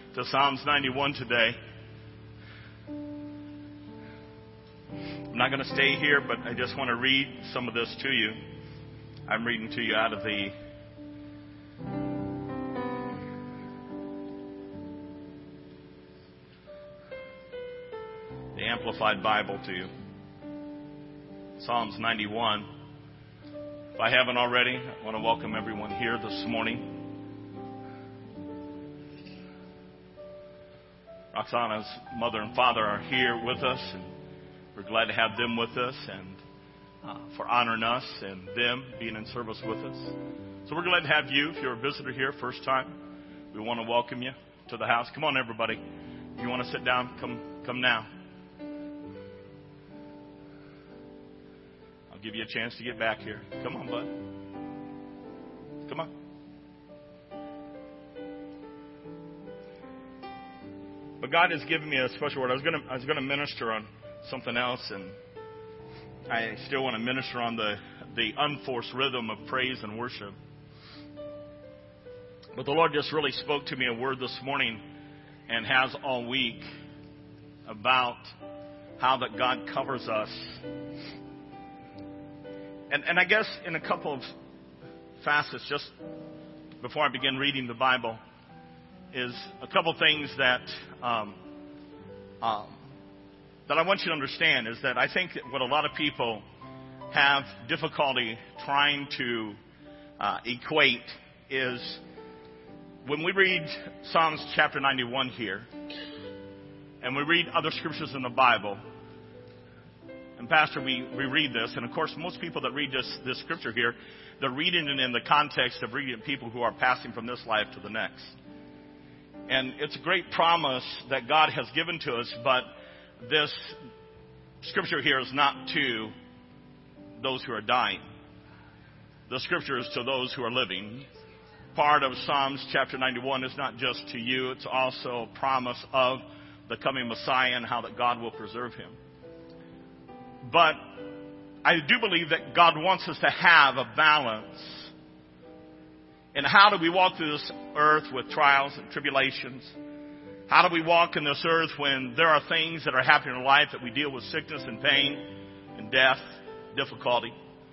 to Psalms 91 today. I'm not going to stay here, but I just want to read some of this to you. I'm reading to you out of the Amplified Bible to you. Psalms 91. If I haven't already, I want to welcome everyone here this morning. Roxana's mother and father are here with us, and we're glad to have them with us and for honoring us and them being in service with us. So we're glad to have you. If you're a visitor here, first time, we want to welcome you to the house. Come on, everybody. If you want to sit down, come now. I'll give you a chance to get back here. Come on, bud. Come on. But God has given me a special word. I was going to minister on something else, and I still want to minister on the unforced rhythm of praise and worship. But the Lord just really spoke to me a word this morning, and has all week, about how that God covers us. And I guess in a couple of facets, just before I begin reading the Bible, is a couple things that I want you to understand is that I think that what a lot of people have difficulty trying to equate is when we read Psalms chapter 91 here, and we read other scriptures in the Bible. And Pastor, we read this, and of course most people that read this scripture here, they're reading it in the context of reading people who are passing from this life to the next. And it's a great promise that God has given to us, but this scripture here is not to those who are dying. The scripture is to those who are living. Part of Psalms chapter 91 is not just to you, it's also a promise of the coming Messiah and how that God will preserve him. But I do believe that God wants us to have a balance. And how do we walk through this earth with trials and tribulations? How do we walk in this earth when there are things that are happening in life that we deal with sickness and pain and death, difficulty?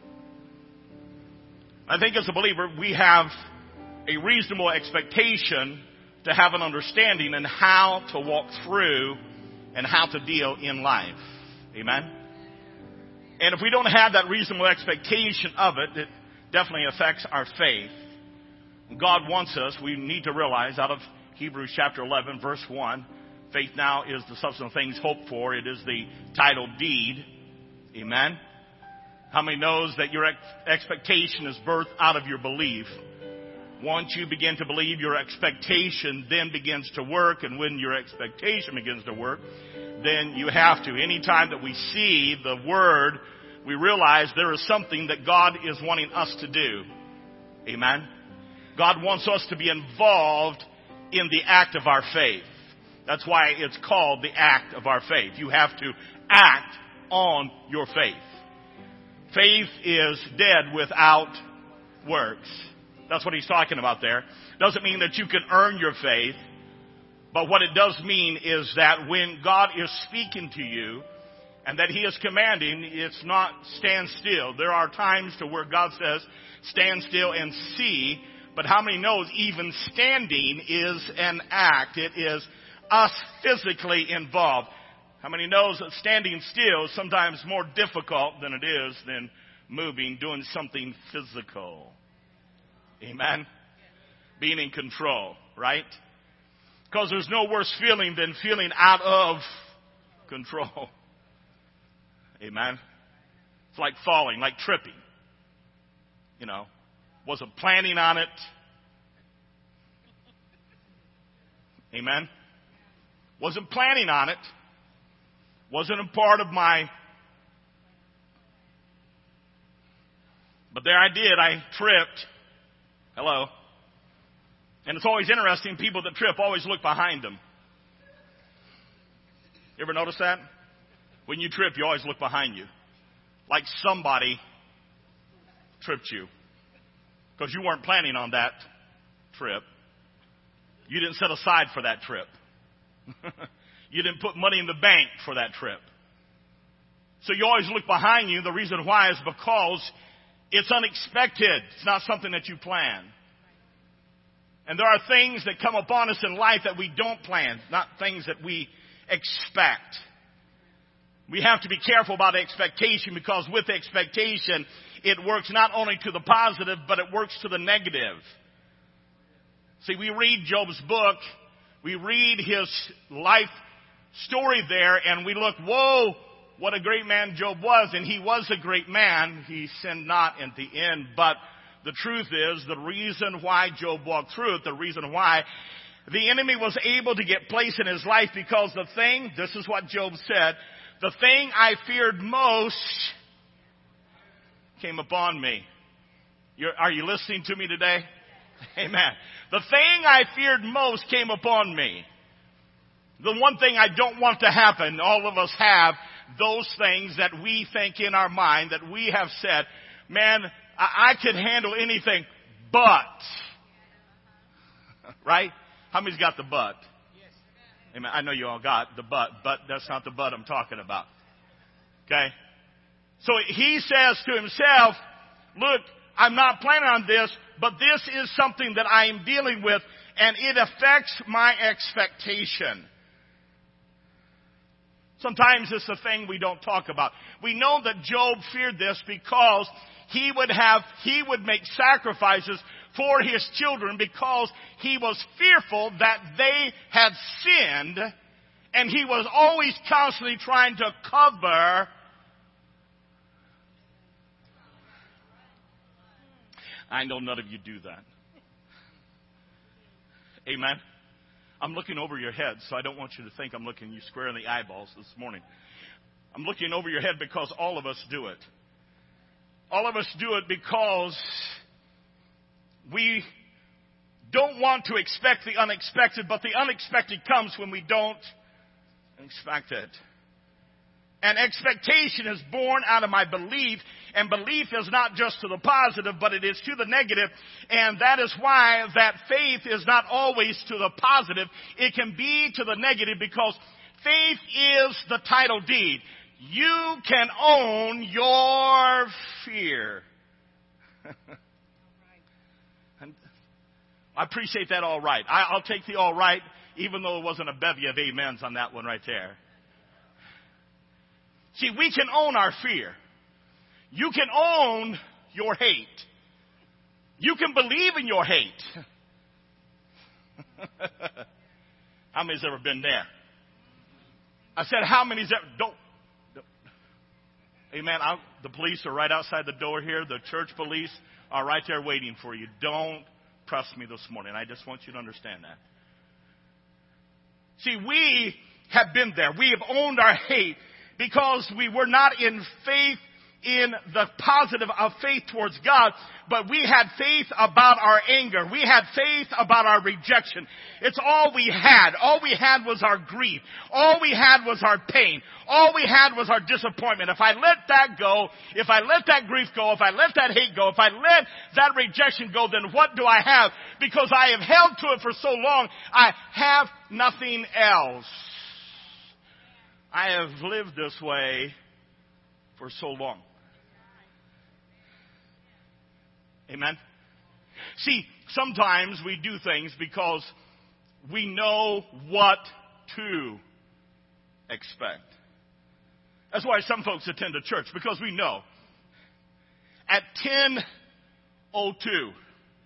I think as a believer, we have a reasonable expectation to have an understanding in how to walk through and how to deal in life. Amen? And if we don't have that reasonable expectation of it, it definitely affects our faith. God wants us, we need to realize out of Hebrews chapter 11, verse 1, faith now is the substance of things hoped for. It is the title deed. Amen? How many knows that your expectation is birthed out of your belief? Once you begin to believe, your expectation then begins to work. And when your expectation begins to work, then you have to. Anytime that we see the word, we realize there is something that God is wanting us to do. Amen? God wants us to be involved in the act of our faith. That's why it's called the act of our faith. You have to act on your faith. Faith is dead without works. That's what he's talking about there. Doesn't mean that you can earn your faith. But what it does mean is that when God is speaking to you and that he is commanding, it's not stand still. There are times to where God says, stand still and see. But how many knows even standing is an act? It is us physically involved. How many knows that standing still is sometimes more difficult than it is than moving, doing something physical? Amen? Being in control, right? Because there's no worse feeling than feeling out of control. Amen? It's like falling, like tripping. You know, wasn't planning on it. Amen? Wasn't planning on it. Wasn't a part of my... But there I did. I tripped. Hello. And it's always interesting, people that trip always look behind them. You ever notice that? When you trip, you always look behind you. Like somebody tripped you. Because you weren't planning on that trip. You didn't set aside for that trip. You didn't put money in the bank for that trip. So you always look behind you. The reason why is because it's unexpected. It's not something that you plan. And there are things that come upon us in life that we don't plan, not things that we expect. We have to be careful about expectation, because with expectation, it works not only to the positive, but it works to the negative. See, we read Job's book, we read his life story there, and we look, whoa, what a great man Job was. And he was a great man. He sinned not at the end. But the truth is, the reason why Job walked through it, the reason why the enemy was able to get place in his life, because the thing, this is what Job said, the thing I feared most came upon me. Are you listening to me today? Amen. The thing I feared most came upon me. The one thing I don't want to happen, all of us have those things that we think in our mind, that we have said, man, I could handle anything, but. Right? How many's got the but? Amen. I know you all got the but that's not the but I'm talking about. Okay? So he says to himself, look, I'm not planning on this, but this is something that I am dealing with, and it affects my expectation. Sometimes it's a thing we don't talk about. We know that Job feared this because he would make sacrifices for his children, because he was fearful that they had sinned, and he was always constantly trying to cover. I know none of you do that. Amen. I'm looking over your head, so I don't want you to think I'm looking you square in the eyeballs this morning. I'm looking over your head because all of us do it. All of us do it because we don't want to expect the unexpected, but the unexpected comes when we don't expect it. And expectation is born out of my belief, and belief is not just to the positive, but it is to the negative, and that is why that faith is not always to the positive. It can be to the negative, because faith is the title deed. You can own your fear. And I appreciate that all right. I'll take the all right, even though it wasn't a bevy of amens on that one right there. See, we can own our fear. You can own your hate. You can believe in your hate. How many's ever been there? I said, how many's ever... Don't. Amen. The police are right outside the door here. The church police are right there waiting for you. Don't press me this morning. I just want you to understand that. See, we have been there. We have owned our hate because we were not in faith, in the positive of faith towards God, but we had faith about our anger. We had faith about our rejection. It's all we had. All we had was our grief. All we had was our pain. All we had was our disappointment. If I let that go, if I let that grief go, if I let that hate go, if I let that rejection go, then what do I have? Because I have held to it for so long, I have nothing else. I have lived this way for so long. Amen? See, sometimes we do things because we know what to expect. That's why some folks attend a church, because we know. At 10:02,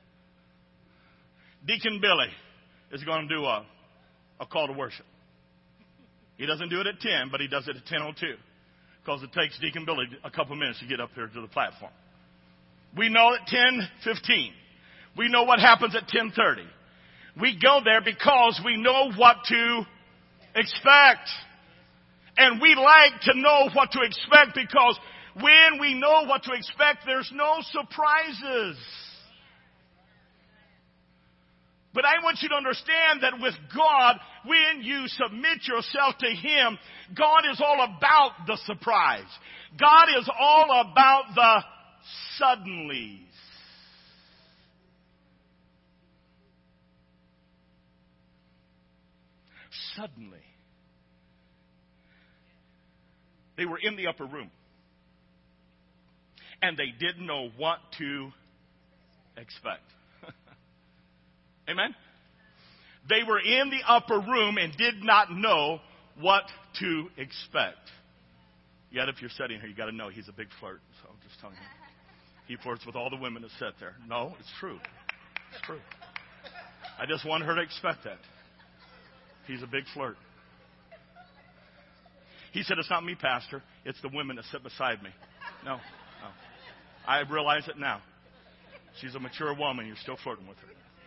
Deacon Billy is going to do a call to worship. He doesn't do it at 10, but he does it at 10:02, because it takes Deacon Billy a couple minutes to get up here to the platform. We know at 10:15. We know what happens at 10:30. We go there because we know what to expect. And we like to know what to expect, because when we know what to expect, there's no surprises. But I want you to understand that with God, when you submit yourself to Him, God is all about the surprise. God is all about the suddenlies. Suddenly, they were in the upper room. And they didn't know what to expect. Amen? They were in the upper room and did not know what to expect. Yet if you're sitting here, you got to know he's a big flirt. So I'm just telling you. He flirts with all the women that sit there. No, it's true. It's true. I just want her to expect that. He's a big flirt. He said, it's not me, Pastor. It's the women that sit beside me. No. I realize it now. She's a mature woman. You're still flirting with her.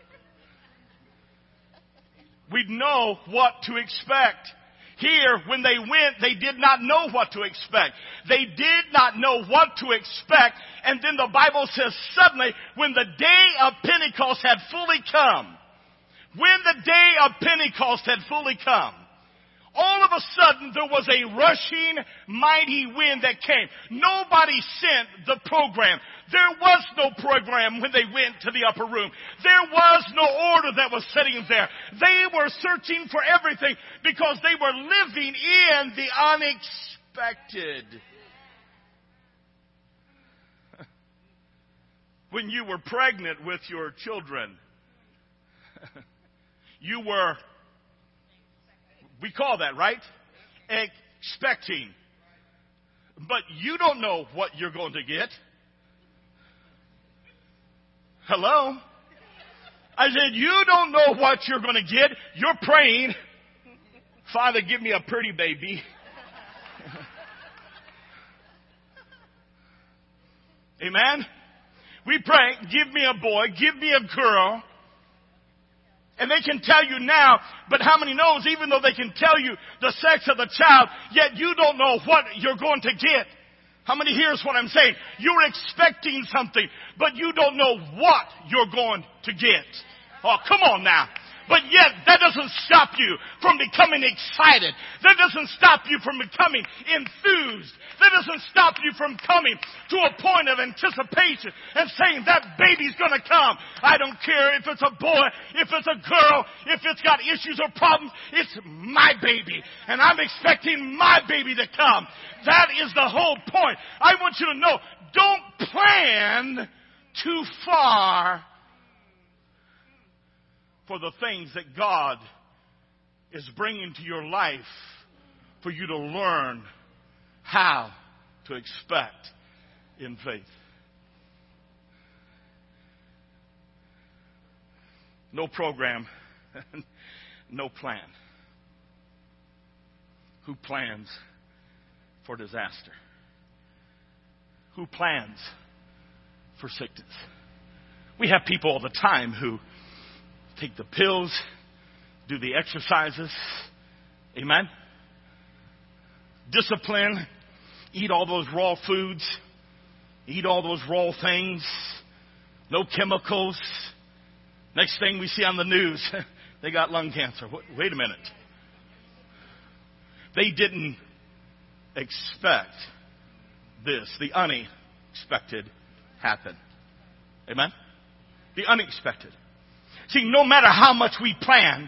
We know what to expect. Here, when they went, they did not know what to expect. They did not know what to expect. And then the Bible says suddenly, when the day of Pentecost had fully come, all of a sudden there was a rushing, mighty wind that came. Nobody sent the program. There was no program when they went to the upper room. There was no order that was sitting there. They were searching for everything because they were living in the unexpected. When you were pregnant with your children, you were, we call that, right? Expecting. But you don't know what you're going to get. Hello? I said, you don't know what you're going to get. You're praying, Father, give me a pretty baby. Amen? We pray, give me a boy, give me a girl. And they can tell you now, but how many knows, even though they can tell you the sex of the child, yet you don't know what you're going to get. How many hears what I'm saying? You're expecting something, but you don't know what you're going to get. Oh, come on now. But yet, that doesn't stop you from becoming excited. That doesn't stop you from becoming enthused. That doesn't stop you from coming to a point of anticipation and saying, that baby's going to come. I don't care if it's a boy, if it's a girl, if it's got issues or problems. It's my baby. And I'm expecting my baby to come. That is the whole point. I want you to know, don't plan too far for the things that God is bringing to your life for you to learn how to expect in faith. No program, no plan. Who plans for disaster? Who plans for sickness? We have people all the time who take the pills, do the exercises, amen? Discipline, eat all those raw foods, eat all those raw things, no chemicals. Next thing we see on the news, they got lung cancer. Wait a minute. They didn't expect this. The unexpected happened. Amen? The unexpected. See, no matter how much we plan,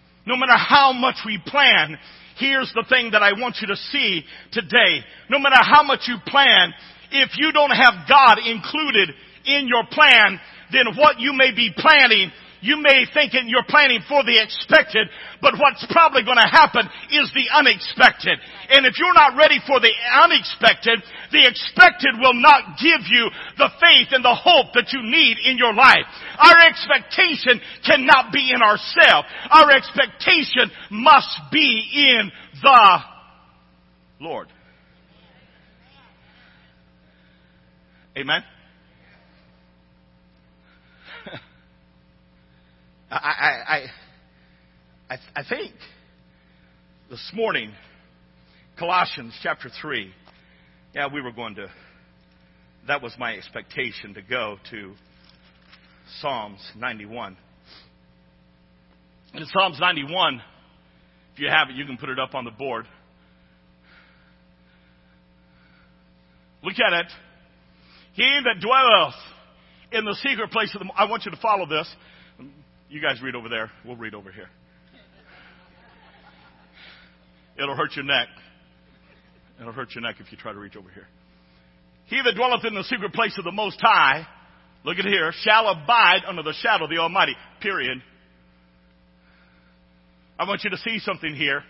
here's the thing that I want you to see today. No matter how much you plan, if you don't have God included in your plan, then what you may be planning, you may think you're planning for the expected, but what's probably going to happen is the unexpected. And if you're not ready for the unexpected, the expected will not give you the faith and the hope that you need in your life. Our expectation cannot be in ourselves. Our expectation must be in the Lord. Amen? I think this morning, Colossians chapter 3, we were going to, that was my expectation, to go to Psalms 91. And in Psalms 91, if you have it, you can put it up on the board. Look at it. He that dwelleth in the secret place of the... I want you to follow this. You guys read over there. We'll read over here. It'll hurt your neck. It'll hurt your neck if you try to reach over here. He that dwelleth in the secret place of the Most High, look at here, shall abide under the shadow of the Almighty. Period. I want you to see something here.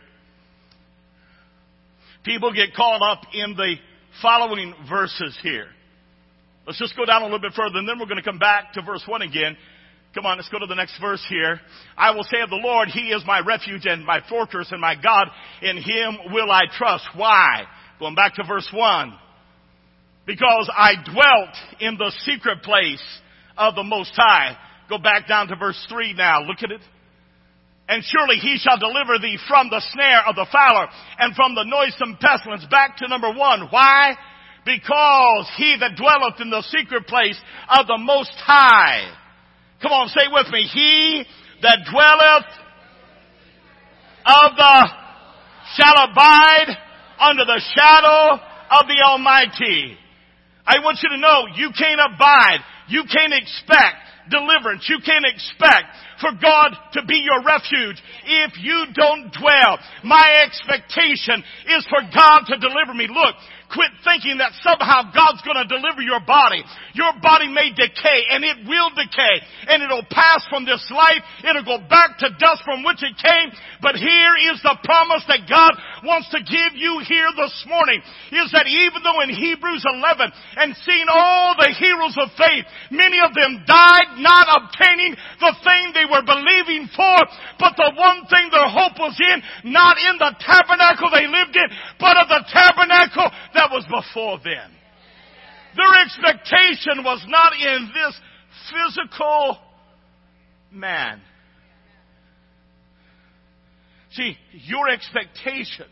People get caught up in the following verses here. Let's just go down a little bit further, and then we're going to come back to verse 1 again. Come on, let's go to the next verse here. I will say of the Lord, He is my refuge and my fortress and my God. In Him will I trust. Why? Going back to verse 1. Because I dwelt in the secret place of the Most High. Go back down to verse 3 now. Look at it. And surely He shall deliver thee from the snare of the fowler and from the noisome pestilence. Back to number 1. Why? Because he that dwelleth in the secret place of the Most High. Come on, say with me. He that dwelleth of the shall abide under the shadow of the Almighty. I want you to know, you can't abide. You can't expect deliverance. You can't expect for God to be your refuge if you don't dwell. My expectation is for God to deliver me. Look, quit thinking that somehow God's going to deliver your body. Your body may decay, and it will decay, and it'll pass from this life. It'll go back to dust from which it came. But here is the promise that God wants to give you here this morning, is that even though in Hebrews 11, and seeing all the heroes of faith, many of them died not obtaining the thing they were believing for, but the one thing their hope was in, not in the tabernacle they lived in, but of the tabernacle that was before them. Their expectation was not in this physical man. See, your expectation,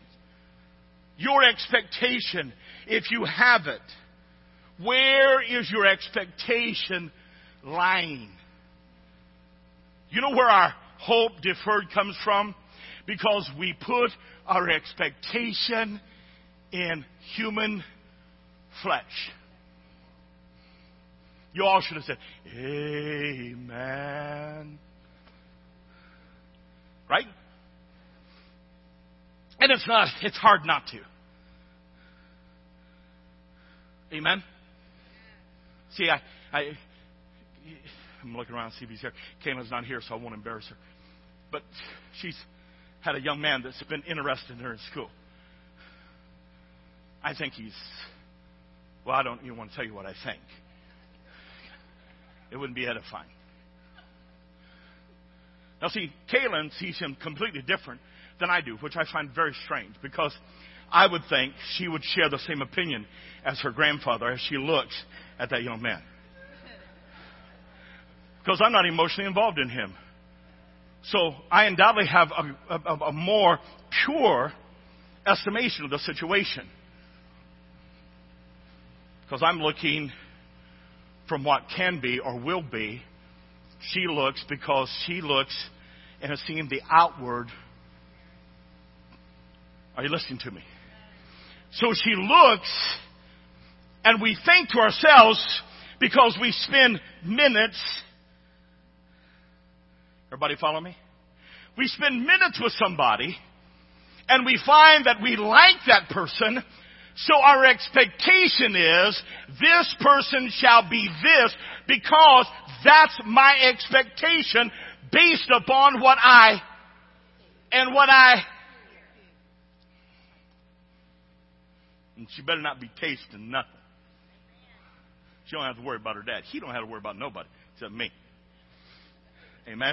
if you have it, where is your expectation lying? You know where our hope deferred comes from? Because we put our expectation in human flesh. You all should have said, amen. Right? And it's hard not to. Amen? See, I'm looking around to see if he's here. Caitlin's not here, so I won't embarrass her. But she's had a young man that's been interested in her in school. I think I don't even want to tell you what I think. It wouldn't be edifying. Now see, Caitlin sees him completely different than I do, which I find very strange, because I would think she would share the same opinion as her grandfather as she looks at that young man. Because I'm not emotionally involved in him. So I undoubtedly have a more pure estimation of the situation. Because I'm looking from what can be or will be. She looks because she looks and has seen the outward. Are you listening to me? So she looks, and we think to ourselves, because we spend minutes. Everybody follow me? We spend minutes with somebody, and we find that we like that person, so our expectation is, this person shall be this, because that's my expectation based upon what I. And she better not be tasting nothing. She don't have to worry about her dad. He don't have to worry about nobody except me. Amen?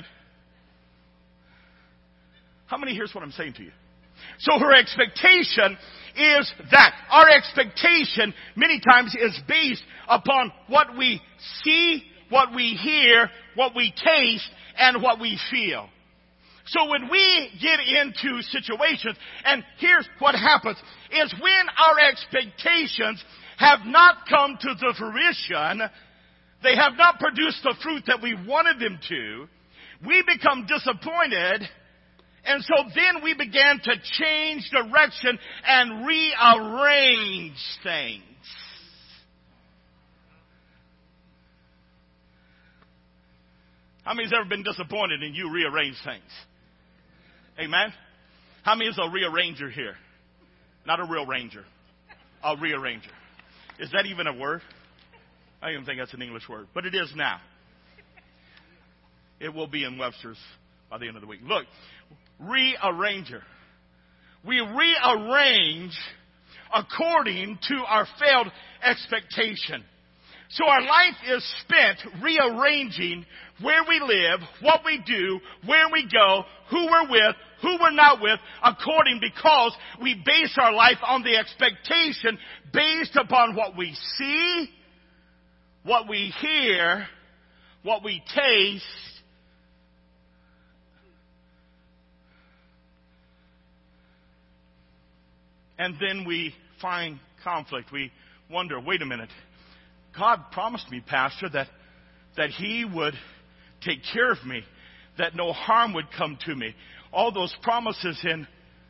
How many hears what I'm saying to you? So her expectation is that. Our expectation many times is based upon what we see, what we hear, what we taste, and what we feel. So when we get into situations, and here's what happens, is when our expectations have not come to the fruition, they have not produced the fruit that we wanted them to, we become disappointed, and so then we began to change direction and rearrange things. How many's ever been disappointed and you rearrange things? Amen? How many is a rearranger here? Not a real ranger. A rearranger. Is that even a word? I don't even think that's an English word. But it is now. It will be in Webster's by the end of the week. Look, rearranger. We rearrange according to our failed expectation. So our life is spent rearranging where we live, what we do, where we go, who we're with, who we're not with, because we base our life on the expectation based upon what we see, what we hear, what we taste, and then we find conflict. We wonder, wait a minute. God promised me, Pastor, that He would take care of me, that no harm would come to me. All those promises in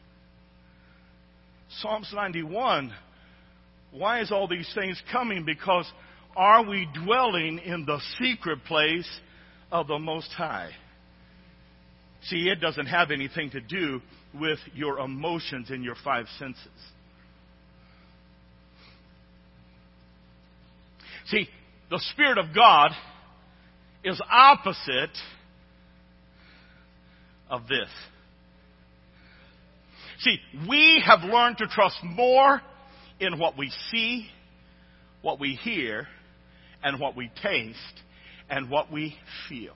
Psalms 91. Why is all these things coming? Because are we dwelling in the secret place of the Most High? See, it doesn't have anything to do with your emotions and your five senses. See, the Spirit of God is opposite of this. See, we have learned to trust more in what we see, what we hear, and what we taste, and what we feel.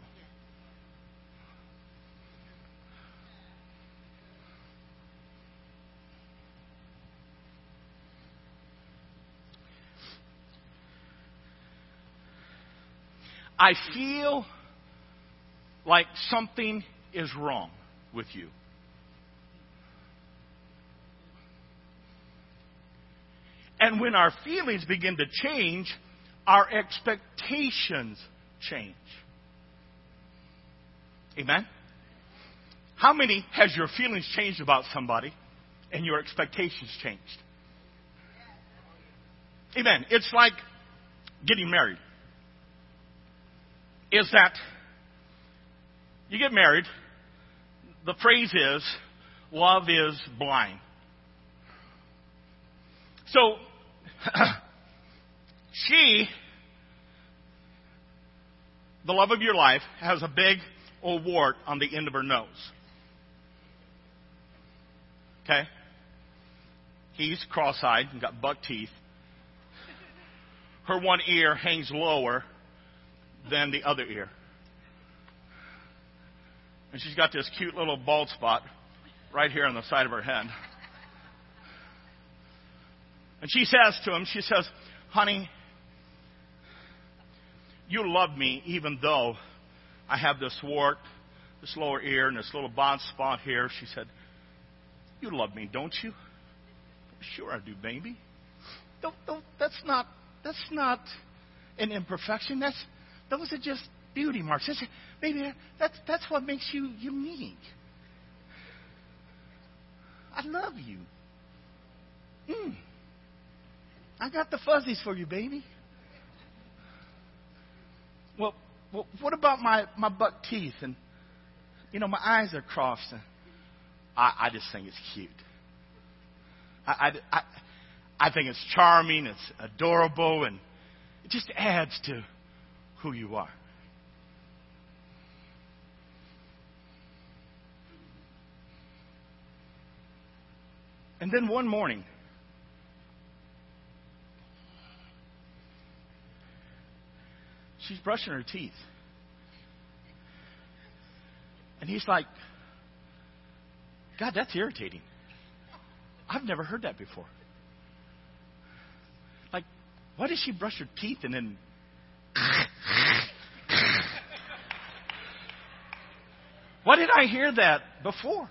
I feel like something is wrong with you. And when our feelings begin to change, our expectations change. Amen? How many has your feelings changed about somebody and your expectations changed? Amen. It's like getting married. Is that you get married, the phrase is, love is blind. So, the love of your life, has a big old wart on the end of her nose. Okay? He's cross-eyed and got buck teeth. Her one ear hangs lower than the other ear. And she's got this cute little bald spot right here on the side of her head. And she says to him, she says, honey, you love me even though I have this wart, this lower ear, and this little bald spot here. She said, you love me, don't you? Sure I do, baby. That's not an imperfection. Those are just beauty marks. Baby, that's what makes you unique. I love you. I got the fuzzies for you, baby. Well, what about my buck teeth? And, my eyes are crossed. And I just think it's cute. I think it's charming. It's adorable. And it just adds to who you are. And then one morning, she's brushing her teeth. And he's like, God, that's irritating. I've never heard that before. Like, why does she brush her teeth and then... Why did I hear that before?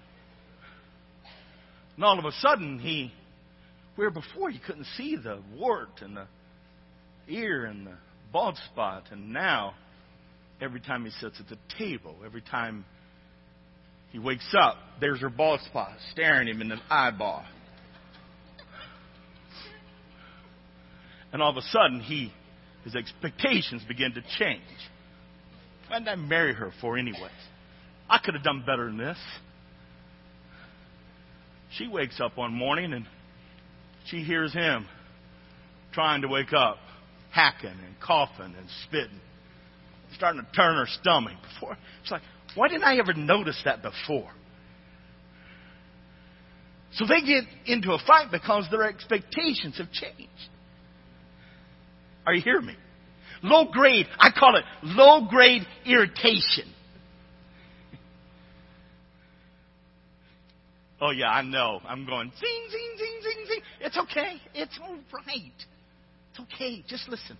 And all of a sudden, where before you couldn't see the wart and the ear and the bald spot, and now every time he sits at the table, every time he wakes up, there's her bald spot staring him in the eyeball. And all of a sudden, his expectations begin to change. Why did I marry her for anyways? I could have done better than this. she wakes up one morning and she hears him trying to wake up, hacking and coughing and spitting, starting to turn her stomach. Before she's like, why didn't I ever notice that before? So they get into a fight because their expectations have changed. Are you hearing me? Low grade, I call it low grade irritation. Oh yeah, I know. I'm going zing, zing, zing, zing, zing. It's okay. It's all right. It's okay. Just listen.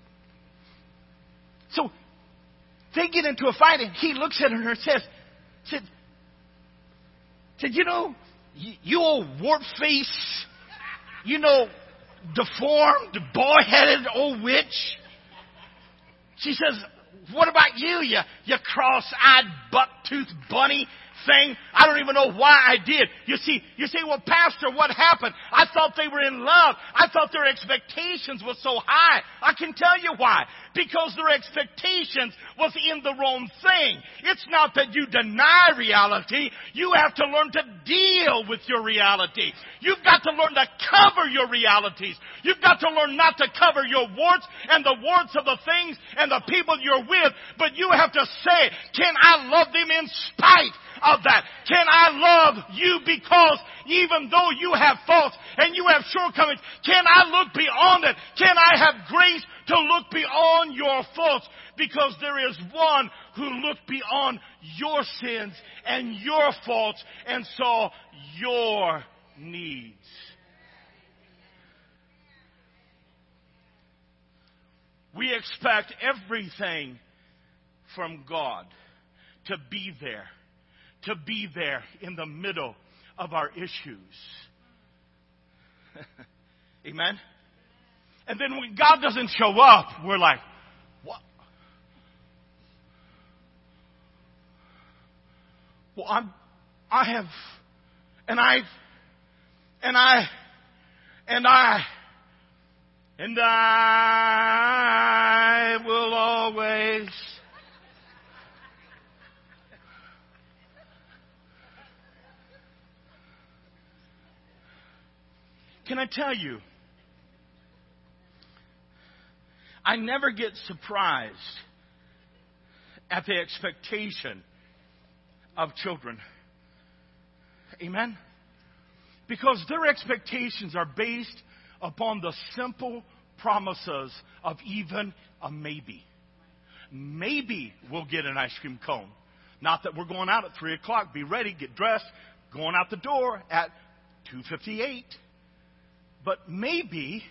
So they get into a fight and he looks at her and said, you know, you old wart face, you know, deformed, boy-headed old witch. She says, what about you, you cross-eyed, buck-toothed bunny thing? I don't even know why I did. You say, well, Pastor, what happened? I thought they were in love. I thought their expectations were so high. I can tell you why. Because their expectations was in the wrong thing. It's not that you deny reality. You have to learn to deal with your reality. You've got to learn to cover your realities. You've got to learn not to cover your warts and the warts of the things and the people you're with, but you have to say, can I love them in spite of that? Can I love you because even though you have faults and you have shortcomings, can I look beyond it? Can I have grace to look beyond your faults? Because there is one who looked beyond your sins and your faults and saw your needs. We expect everything from God to be there in the middle of our issues. Amen? And then when God doesn't show up, we're like, what? Well, I will always. Can I tell you, I never get surprised at the expectation of children. Amen? Because their expectations are based upon the simple promises of even a maybe. Maybe we'll get an ice cream cone. Not that we're going out at 3 o'clock. Be ready, get dressed, going out the door at 2:58. But maybe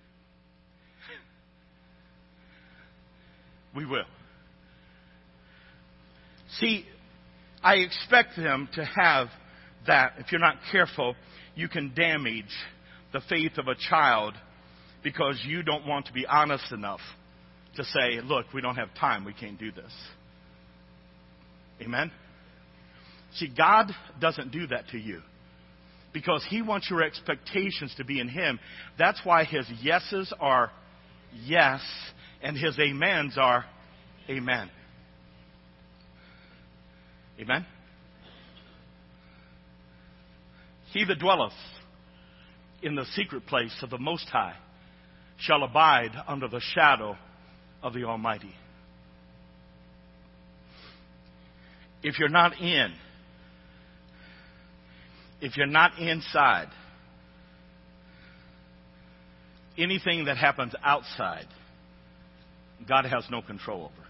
we will. See, I expect them to have that. If you're not careful, you can damage the faith of a child because you don't want to be honest enough to say, look, we don't have time. We can't do this. Amen? See, God doesn't do that to you because He wants your expectations to be in Him. That's why His yeses are yes and His amens are amen. Amen? He that dwelleth in the secret place of the Most High shall abide under the shadow of the Almighty. If you're not inside, anything that happens outside, God has no control over.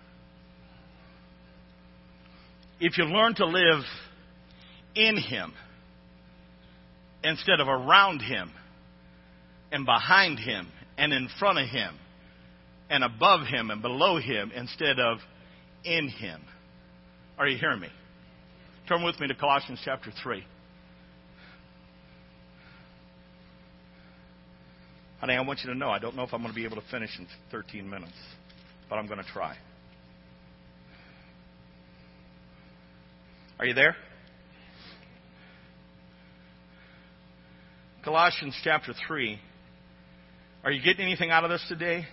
If you learn to live in Him instead of around Him and behind Him and in front of Him and above Him and below Him instead of in Him. Are you hearing me? Turn with me to Colossians chapter 3. Honey, I want you to know I don't know if I'm going to be able to finish in 13 minutes, but I'm going to try. Are you there? Colossians chapter 3. Are you getting anything out of this today?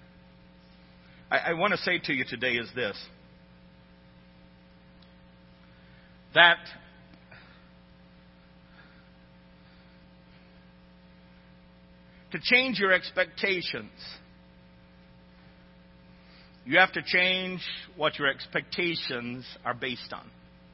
I want to say to you today is this. that to change your expectations, you have to change what your expectations are based on.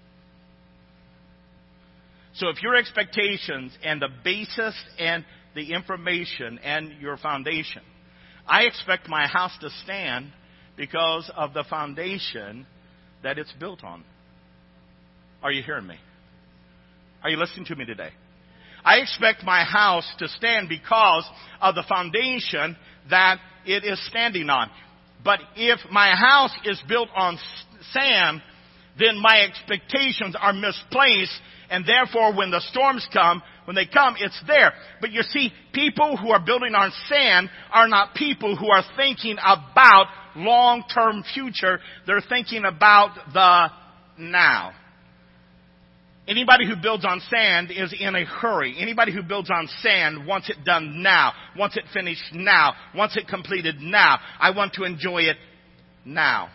So if your expectations and the basis and the information and your foundation, I expect my house to stand because of the foundation that it's built on. Are you hearing me? Are you listening to me today? I expect my house to stand because of the foundation that it is standing on. But if my house is built on sand, then my expectations are misplaced, and therefore when the storms come, when they come, it's there. But you see, people who are building on sand are not people who are thinking about long-term future. They're thinking about the now. Anybody who builds on sand is in a hurry. Anybody who builds on sand wants it done now, wants it finished now, wants it completed now. I want to enjoy it now.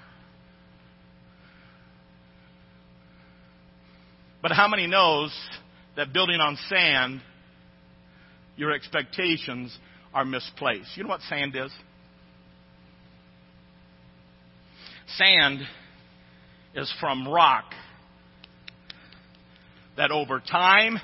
But how many knows that building on sand, your expectations are misplaced? You know what sand is? Sand is from rock that over time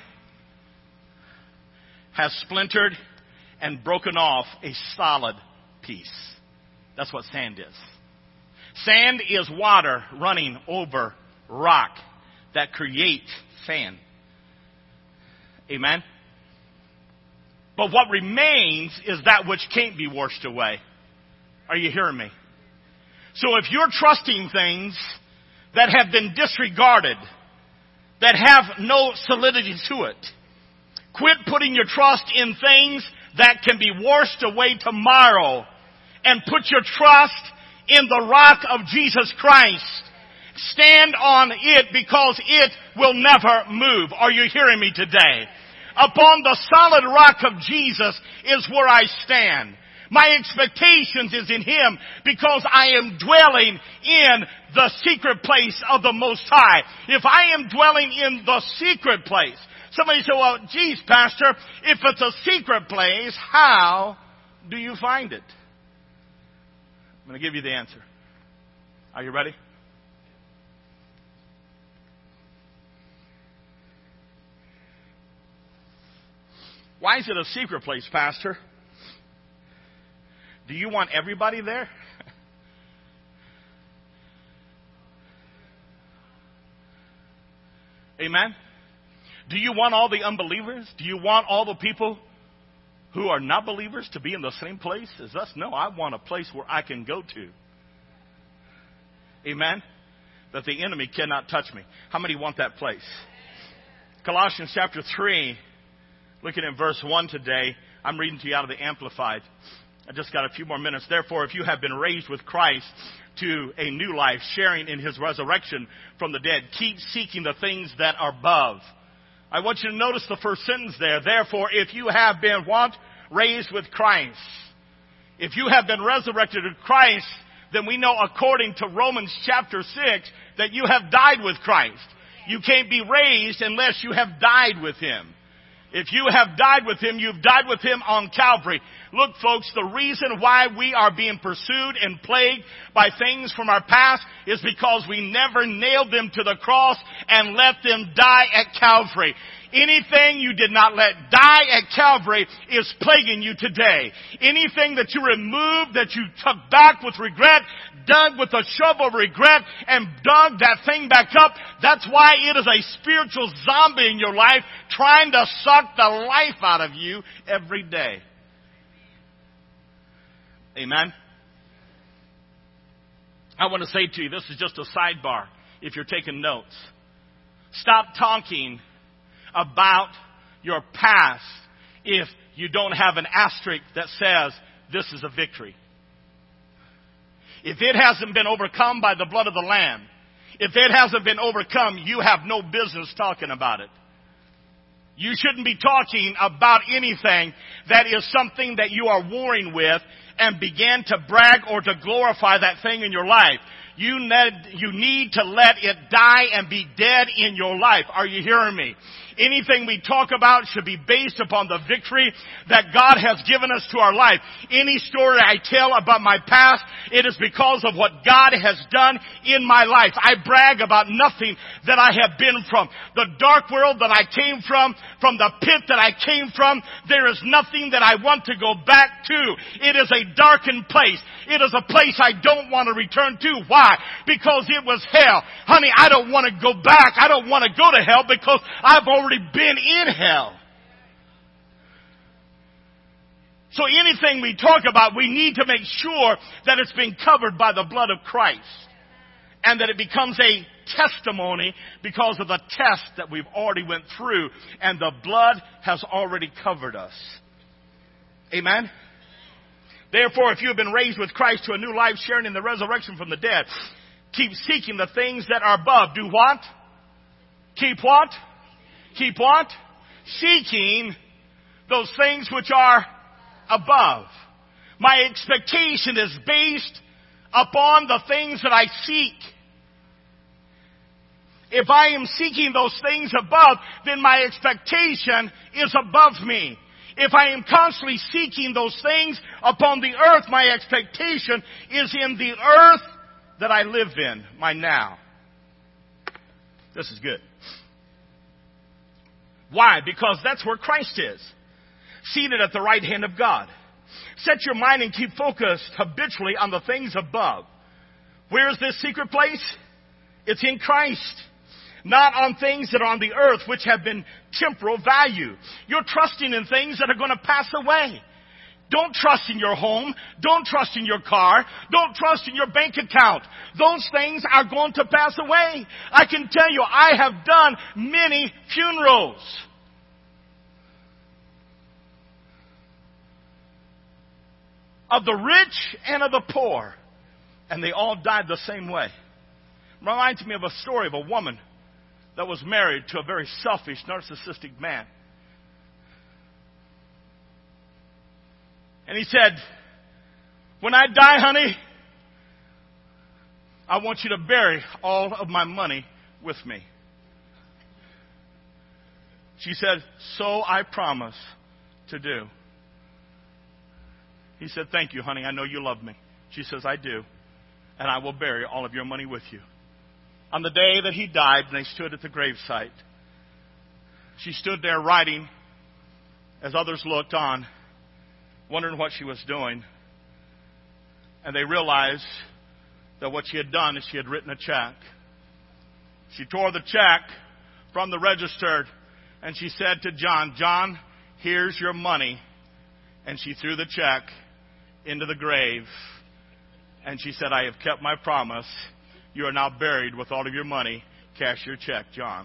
has splintered and broken off a solid piece. That's what sand is. Sand is water running over rock that create sand. Amen? But what remains is that which can't be washed away. Are you hearing me? So if you're trusting things that have been disregarded, that have no solidity to it, quit putting your trust in things that can be washed away tomorrow and put your trust in the rock of Jesus Christ. Stand on it because it will never move. Are you hearing me today? Upon the solid rock of Jesus is where I stand. My expectations is in Him because I am dwelling in the secret place of the Most High. If I am dwelling in the secret place, somebody say, well, geez, Pastor, if it's a secret place, how do you find it? I'm going to give you the answer. Are you ready? Why is it a secret place, Pastor? Do you want everybody there? Amen? Do you want all the unbelievers? Do you want all the people who are not believers to be in the same place as us? No, I want a place where I can go to. Amen? That the enemy cannot touch me. How many want that place? Colossians chapter 3, looking at verse 1 today. I'm reading to you out of the Amplified. I just got a few more minutes. Therefore, if you have been raised with Christ to a new life, sharing in His resurrection from the dead, keep seeking the things that are above. I want you to notice the first sentence there. Therefore, if you have been what? Raised with Christ. If you have been resurrected with Christ, then we know according to Romans chapter 6 that you have died with Christ. You can't be raised unless you have died with Him. If you have died with Him, you've died with Him on Calvary. Look, folks, the reason why we are being pursued and plagued by things from our past is because we never nailed them to the cross and let them die at Calvary. Anything you did not let die at Calvary is plaguing you today. Anything that you removed, that you took back with regret, dug with a shovel of regret, and dug that thing back up, that's why it is a spiritual zombie in your life trying to suck the life out of you every day. Amen? I want to say to you, this is just a sidebar if you're taking notes. Stop talking about your past if you don't have an asterisk that says this is a victory. If it hasn't been overcome by the blood of the Lamb, if it hasn't been overcome, you have no business talking about it. You shouldn't be talking about anything that is something that you are warring with and begin to brag or to glorify that thing in your life. You need to let it die and be dead in your life. Are you hearing me? Anything we talk about should be based upon the victory that God has given us to our life. Any story I tell about my past, it is because of what God has done in my life. I brag about nothing that I have been from. The dark world that I came from the pit that I came from, there is nothing that I want to go back to. It is a darkened place. It is a place I don't want to return to. Why? Because it was hell. Honey, I don't want to go back. I don't want to go to hell because I've already been in hell. So anything we talk about, we need to make sure that it's been covered by the blood of Christ. And that it becomes a testimony because of the test that we've already went through. And the blood has already covered us. Amen? Therefore, if you have been raised with Christ to a new life, sharing in the resurrection from the dead, keep seeking the things that are above. Do what? Keep what? Keep what? Seeking those things which are above. My expectation is based upon the things that I seek. If I am seeking those things above, then my expectation is above me. If I am constantly seeking those things upon the earth, my expectation is in the earth that I live in, my now. This is good. Why? Because that's where Christ is, seated at the right hand of God. Set your mind and keep focused habitually on the things above. Where is this secret place? It's in Christ. Not on things that are on the earth, which have been temporal value. You're trusting in things that are going to pass away. Don't trust in your home. Don't trust in your car. Don't trust in your bank account. Those things are going to pass away. I can tell you, I have done many funerals. Of the rich and of the poor. And they all died the same way. It reminds me of a story of a woman that was married to a very selfish, narcissistic man. And he said, when I die, honey, I want you to bury all of my money with me. She said, so I promise to do. He said, thank you, honey. I know you love me. She says, I do. And I will bury all of your money with you. On the day that he died, and they stood at the gravesite, she stood there writing as others looked on, wondering what she was doing. And they realized that what she had done is she had written a check. She tore the check from the register, and she said to John, John, here's your money. And she threw the check into the grave. And she said, I have kept my promise. You are now buried with all of your money. Cash your check, John.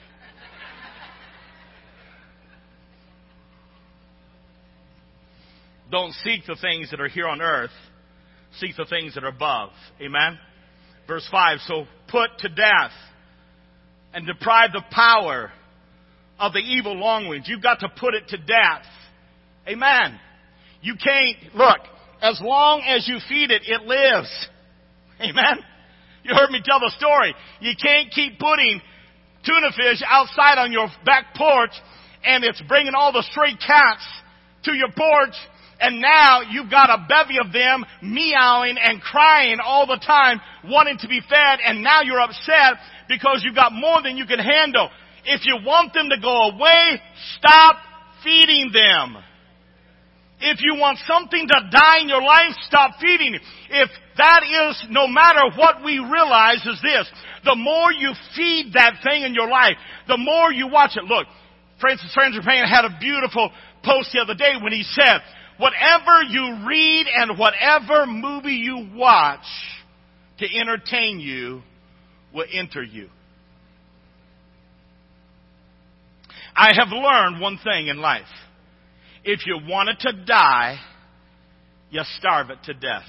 Don't seek the things that are here on earth. Seek the things that are above. Amen? Verse 5, so put to death and deprive the power of the evil longings. You've got to put it to death. Amen? You can't, look, as long as you feed it, it lives. Amen? You heard me tell the story. You can't keep putting tuna fish outside on your back porch and it's bringing all the stray cats to your porch, and now you've got a bevy of them meowing and crying all the time, wanting to be fed, and now you're upset because you've got more than you can handle. If you want them to go away, stop feeding them. If you want something to die in your life, stop feeding it. If that is, no matter what we realize is this, the more you feed that thing in your life, the more you watch it. Look, Francis Frangipane had a beautiful post the other day when he said, whatever you read and whatever movie you watch to entertain you will enter you. I have learned one thing in life. If you want it to die, you starve it to death.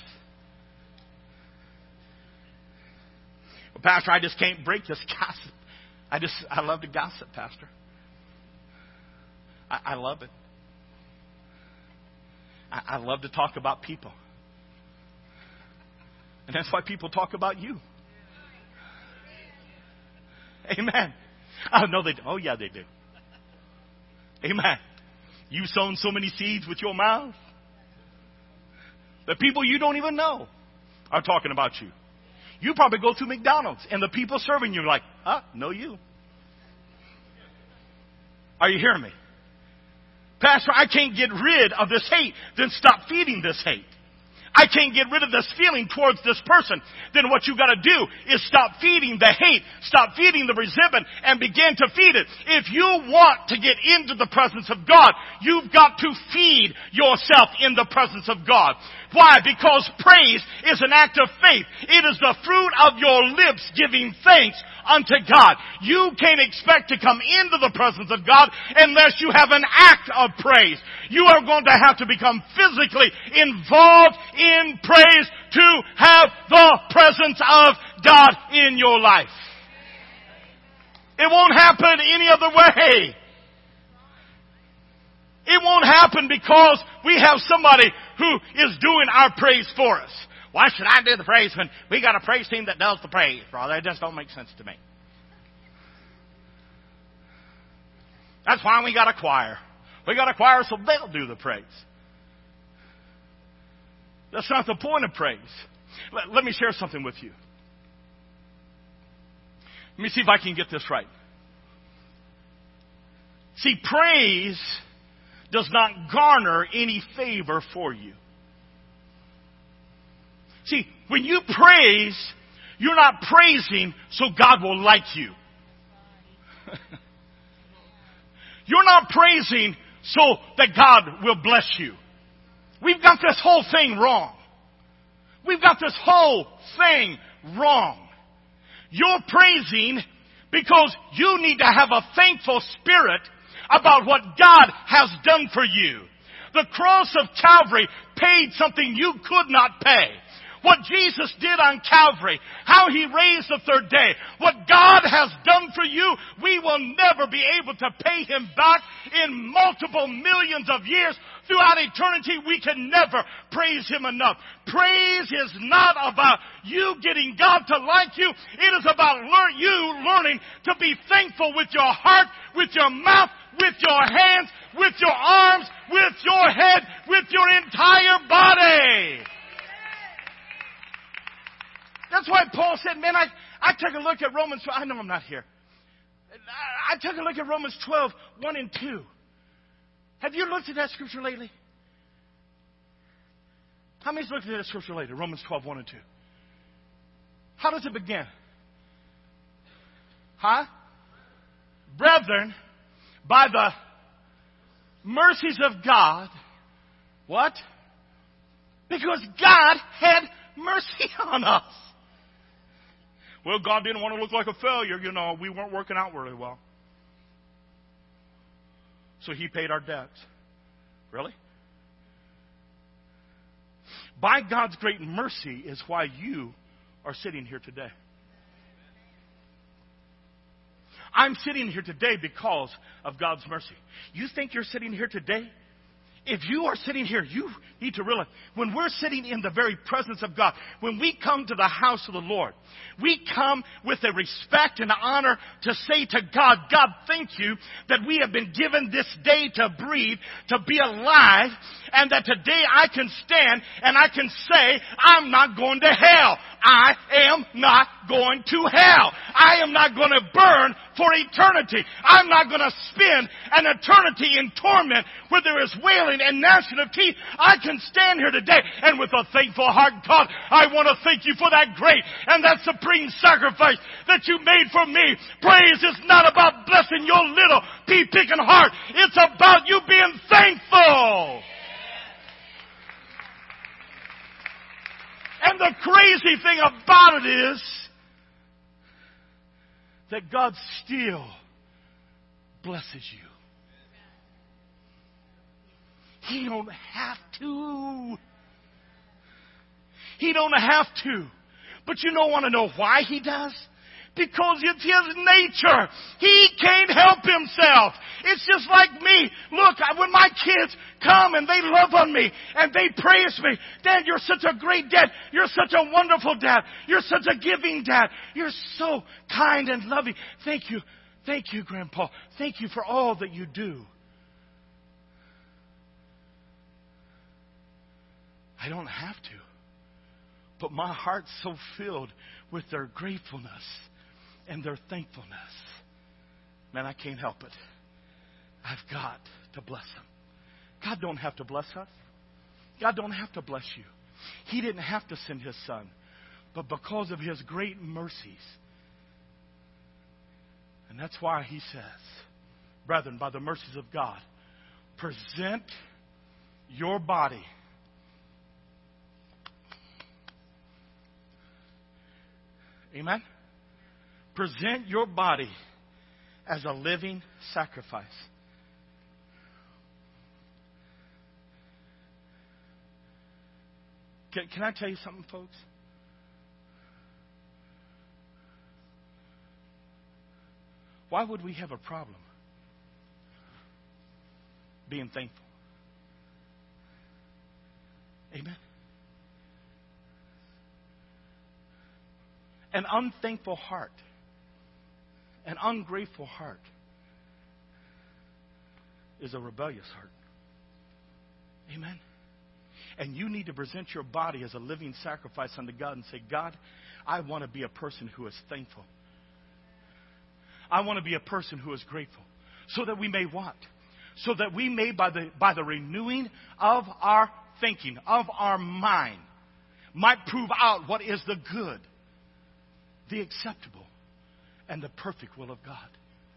Well, Pastor, I just can't break this gossip. I love to gossip, Pastor. I love it. I love to talk about people. And that's why people talk about you. Amen. Oh, no, they do. Oh, yeah, they do. Amen. You've sown so many seeds with your mouth. The people you don't even know are talking about you. You probably go through McDonald's and the people serving you are like, no you. Are you hearing me? Pastor, I can't get rid of this hate. Then stop feeding this hate. I can't get rid of this feeling towards this person. Then what you got to do is stop feeding the hate, stop feeding the resentment, and begin to feed it. If you want to get into the presence of God, you've got to feed yourself in the presence of God. Why? Because praise is an act of faith. It is the fruit of your lips giving thanks unto God. You can't expect to come into the presence of God unless you have an act of praise. You are going to have to become physically involved in praise to have the presence of God in your life. It won't happen any other way. It won't happen because we have somebody who is doing our praise for us. Why should I do the praise when we got a praise team that does the praise, brother? It just don't make sense to me. That's why we got a choir. We got a choir so they'll do the praise. That's not the point of praise. Let me share something with you. Let me see if I can get this right. See, praise does not garner any favor for you. See, when you praise, you're not praising so God will like you. You're not praising so that God will bless you. We've got this whole thing wrong. We've got this whole thing wrong. You're praising because you need to have a thankful spirit about what God has done for you. The cross of Calvary paid something you could not pay. What Jesus did on Calvary, how He raised the third day, what God has done for you, we will never be able to pay Him back in multiple millions of years. Throughout eternity, we can never praise Him enough. Praise is not about you getting God to like you. It is about you learning to be thankful with your heart, with your mouth, with your hands, with your arms, with your head, with your entire body. That's why Paul said, man, I took a look at Romans 12. I know I'm not here. I took a look at Romans 12, 1 and 2. Have you looked at that scripture lately? How many's looked at that scripture lately? Romans 12, 1 and 2. How does it begin? Brethren, by the mercies of God, what? Because God had mercy on us. Well, God didn't want to look like a failure. You know, we weren't working out really well. So He paid our debts. Really? By God's great mercy is why you are sitting here today. I'm sitting here today because of God's mercy. You think you're sitting here today? If you are sitting here, you need to realize when we're sitting in the very presence of God, when we come to the house of the Lord, we come with a respect and honor to say to God, God, thank you that we have been given this day to breathe, to be alive, and that today I can stand and I can say, I'm not going to hell. I am not going to hell. I am not going to burn for eternity. I'm not going to spend an eternity in torment where there is wailing and gnashing of teeth. I can stand here today and with a thankful heart, God, I want to thank you for that great and that supreme sacrifice that you made for me. Praise is not about blessing your little pea-picking heart. It's about you being thankful. And the crazy thing about it is that God still blesses you. He don't have to. He don't have to. But you don't want to know why He does? because it's his nature. He can't help himself. It's just like me. Look, when my kids come and they love on me and they praise me, Dad, you're such a great dad. You're such a wonderful dad. You're such a giving dad. You're so kind and loving. Thank you. Thank you, Grandpa. Thank you for all that you do. I don't have to. But my heart's so filled with their gratefulness and their thankfulness. Man, I can't help it. I've got to bless them. God don't have to bless us. God don't have to bless you. He didn't have to send his son. But because of his great mercies. And that's why he says, brethren, by the mercies of God, present your body. Amen? Present your body as a living sacrifice. Can I tell you something, folks? Why would we have a problem being thankful? Amen? An unthankful heart, an ungrateful heart, is a rebellious heart. Amen? And you need to present your body as a living sacrifice unto God and say, God, I want to be a person who is thankful. I want to be a person who is grateful. So that we may what? So that we may, by the renewing of our thinking, of our mind, might prove out what is the good, the acceptable, and the perfect will of God.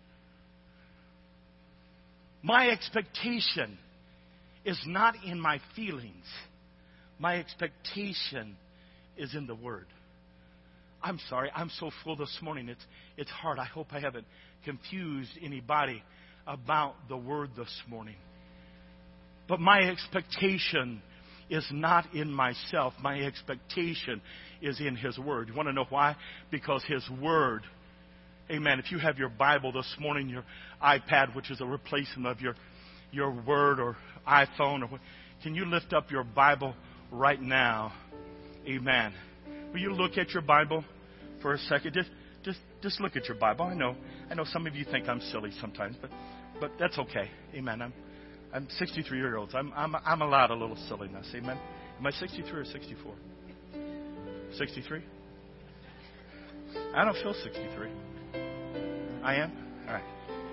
My expectation is not in my feelings. My expectation is in the Word. I'm sorry, I'm so full this morning. It's hard. I hope I haven't confused anybody about the Word this morning. But my expectation is not in myself. My expectation is in His Word. You want to know why? Because His Word, amen. If you have your Bible this morning, your iPad, which is a replacement of your Word or iPhone, or can you lift up your Bible right now? Amen. Will you look at your Bible for a second? Just look at your Bible. I know some of you think I'm silly sometimes, but that's okay. Amen. I'm 63 years old. I'm allowed a little silliness. Amen. Am I 63 or 64? 63? I don't feel 63. I am? All right.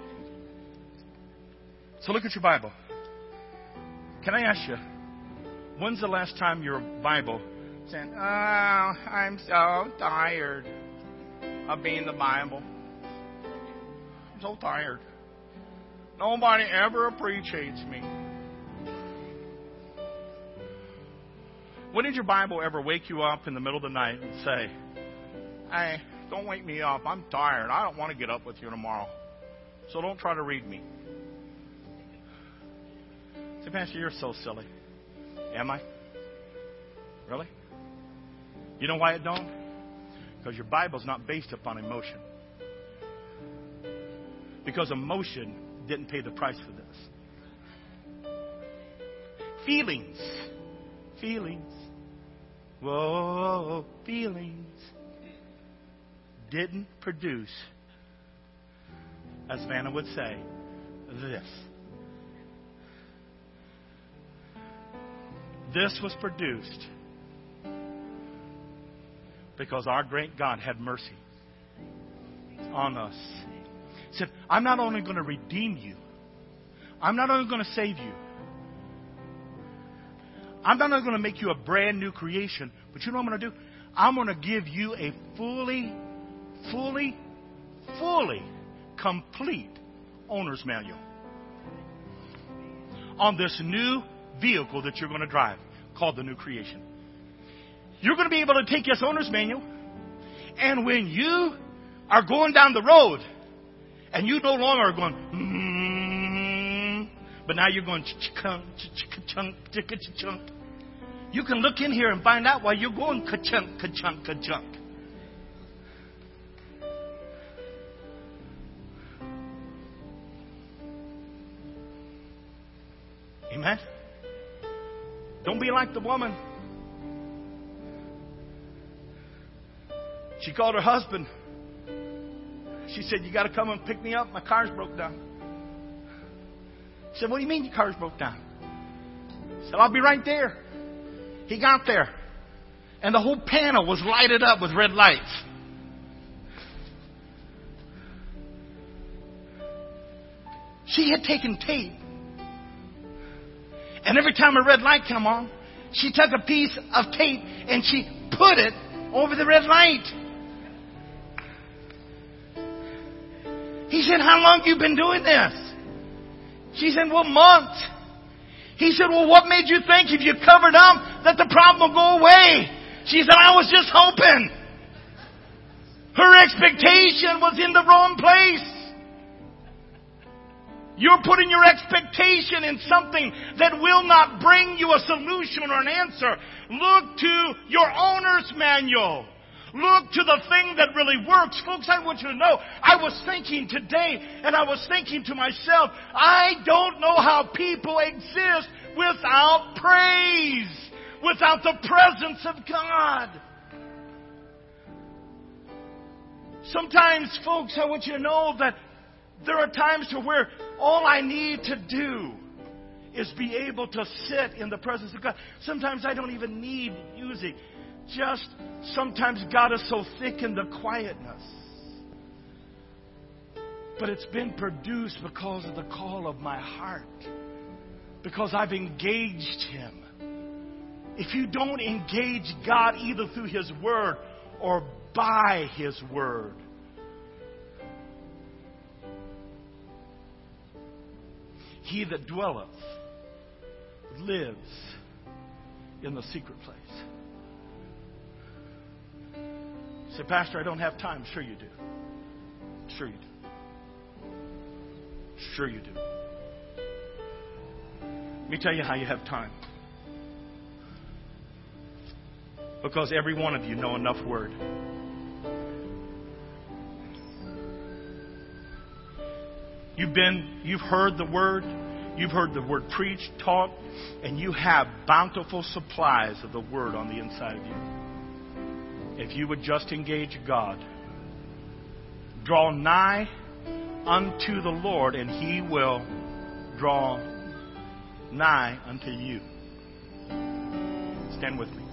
So look at your Bible. Can I ask you, when's the last time your Bible saying, "Oh, I'm so tired of being the Bible. I'm so tired. Nobody ever appreciates me." When did your Bible ever wake you up in the middle of the night and say, "Hey, don't wake me up. I'm tired. I don't want to get up with you tomorrow. So don't try to read me." Say, "Pastor, you're so silly." Am I? Really? You know why it don't? Because your Bible's not based upon emotion. Because emotion didn't pay the price for this. Feelings. Whoa, feelings didn't produce, as Vanna would say, this. This was produced because our great God had mercy on us. He said, I'm not only going to redeem you, I'm not only going to save you, I'm not only going to make you a brand new creation, but you know what I'm going to do? I'm going to give you a fully complete owner's manual on this new vehicle that you're going to drive, called the new creation. You're going to be able to take this owner's manual, and when you are going down the road, and you no longer are going, but now you're going, chunk. You can look in here and find out why you're going ka-chunk, ka-chunk, ka-chunk. Amen. Don't be like the woman. She called her husband. She said, you got to come and pick me up. My car's broke down. He said, what do you mean your car's broke down? He said, I'll be right there. He got there. And the whole panel was lighted up with red lights. She had taken tape. And every time a red light came on, she took a piece of tape and she put it over the red light. He said, how long have you been doing this? She said, well, months. He said, well, what made you think if you covered up that the problem will go away? She said, I was just hoping. Her expectation was in the wrong place. You're putting your expectation in something that will not bring you a solution or an answer. Look to your owner's manual. Look to the thing that really works. Folks, I want you to know, I was thinking today, and I was thinking to myself, I don't know how people exist without praise, without the presence of God. Sometimes, folks, I want you to know that there are times to where all I need to do is be able to sit in the presence of God. Sometimes I don't even need music. Just sometimes God is so thick in the quietness. But it's been produced because of the call of my heart. Because I've engaged Him. If you don't engage God either through His Word or by His Word, he that dwelleth lives in the secret place. You say, Pastor, I don't have time. Sure you do. Sure you do. Sure you do. Let me tell you how you have time. Because every one of you know enough Word. You've heard the Word. You've heard the Word preached, taught, and you have bountiful supplies of the Word on the inside of you. If you would just engage God, draw nigh unto the Lord, and He will draw nigh unto you. Stand with me.